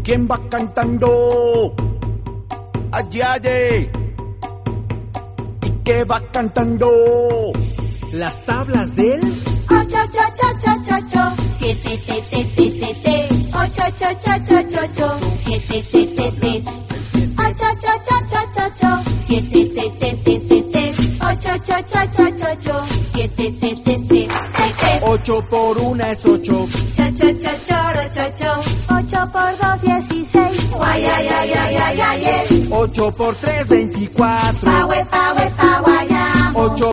¿Quién va cantando? Ayaye. ¿Y qué va cantando? Las tablas del Ocho, cho, cho, cho, cho, cho. Siete, te, te, te, te, te. Ocho, cho, cho, cho, cho, cho. Siete, te, te, te. Ocho, cho, cho, cho, cho, cho. Siete, te, te, te, te, te. Ocho, cho, cho, cho, cho, cho. Siete, te, te, te, te, te. 8 por 1 es 8. Cho, cho, cho, choro, cho, cho. 8 por 2, 16. Guay, ay, ay, ay, ay, ay, ay. 8 por 3, 24. Pa, we, pa, we, pa, guayamo. 8